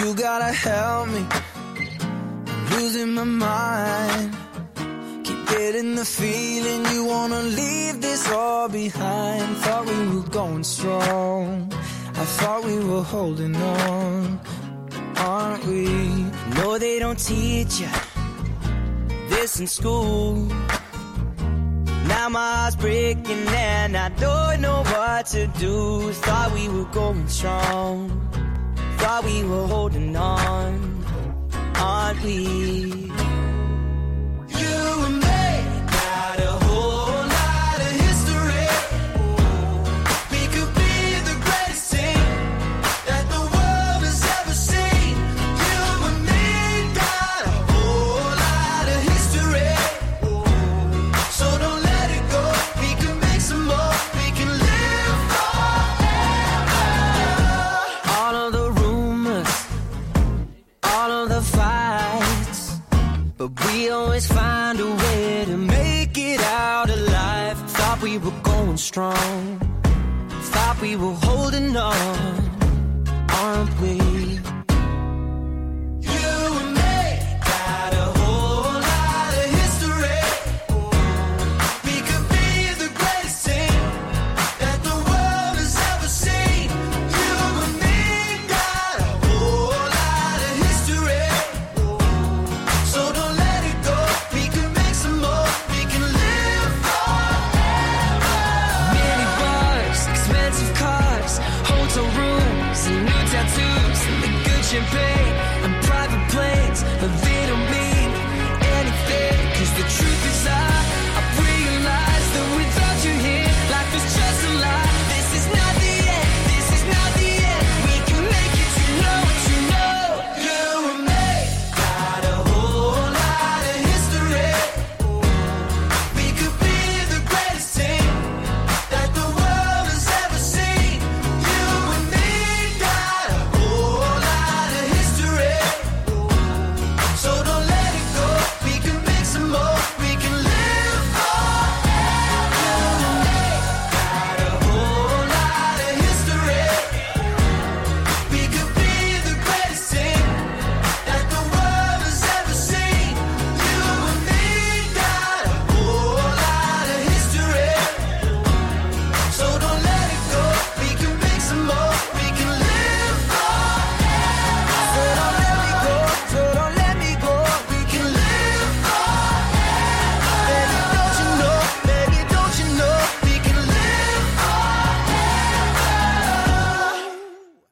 You gotta help me, I'm losing my mind. Keep getting the feeling you wanna leave this all behind. Thought we were going strong, I thought we were holding on, aren't we? No, they don't teach you this in school. Now my heart's breaking and I don't know what to do. Thought we were going strong, thought we were holding on, aren't we? You and me got a whole lot of history. We could be the greatest team that the world has ever seen. You and me got a whole lot of history. So don't let it go, we can make some more, we can live forever. All of the rumors, all of the fights, but we always find a way to make it out alive. Thought we were going strong, thought we were holding on, aren't we? You and me got a whole lot of history. We could be the greatest team that the world has ever seen. You and me got a whole lot of history. So don't let it go, we can make some more, we can live forever. Many bars, expensive cars, hotel rooms, and new tattoos, and the good champagne, and private planes.